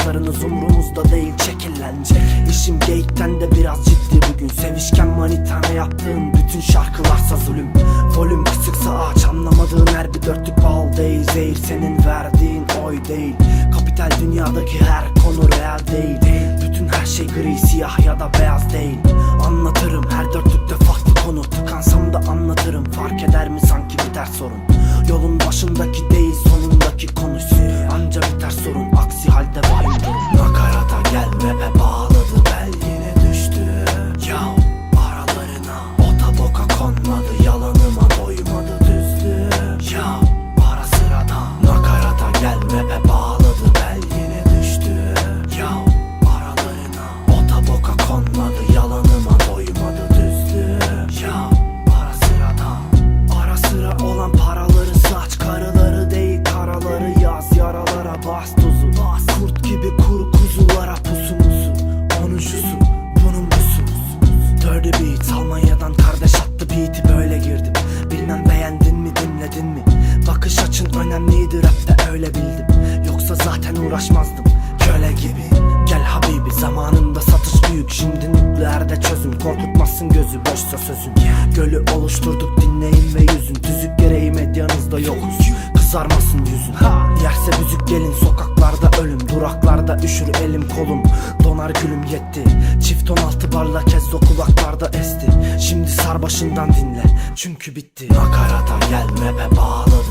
Laflarınız umrumuzda değil, çekil lan çek. İşim geyikten de biraz ciddi bugün. Sevişken manitana yaptığın bütün şarkılarsa zulüm. Volüm kısıksa aç, anlamadığın her bir dörtlük bal değil. Zehir senin verdiğin oy değil. Kapital dünyadaki her konu real değil. Bütün her şey gri, siyah ya da beyaz değil. Anlatırım her dörtlükte farklı konu. Tıkansam da anlatırım, fark eder mi sanki biter sorun. Yolun başındaki değil sonundaki konuş. Anca biter sorun, aksi halde vahim durum. Nakarata gel, rap'e bağladı bel yine düştü. Yav aralarına ota boka konmadı, yalanıma doymadı düzdü. Yav ara sırada nakarata gel, rap'e bağladı bel yine düştü. Yav aralarına ota boka konmadı, yalanıma doymadı düzdü. Yav ara sırada ara sıra olan paraları saç, karıları değil karaları yaz, yaralara bas tuzu. Kurt gibi kuru kuzulara pusumuzu, onun şusu bunun busu. Dirty Beats Almanya'dan kardeş attı beat'i, böyle girdim. Bilmem beğendin mi, dinledin mi? Bakış açın önemliydi, rapte öyle bildim. Yoksa zaten uğraşmazdım köle gibi. Gel habibi, zamanında satış büyük, şimdi nükleerde çözüm. Korkutmazsın gözü, boşsa sözün. Gölü oluşturduk, dinleyin ve yüzün. Tüzük gereği medyanızda yokuz, kızarmasın yüzün. Yerse büzük gelin, sokaklarda ölüm. Duraklarda üşür elim kolum, donar gülüm yetti. Çift 16 barla kez o kulaklarda esti. Şimdi sar başından dinle çünkü bitti. Nakarata gel, rap'e bağladı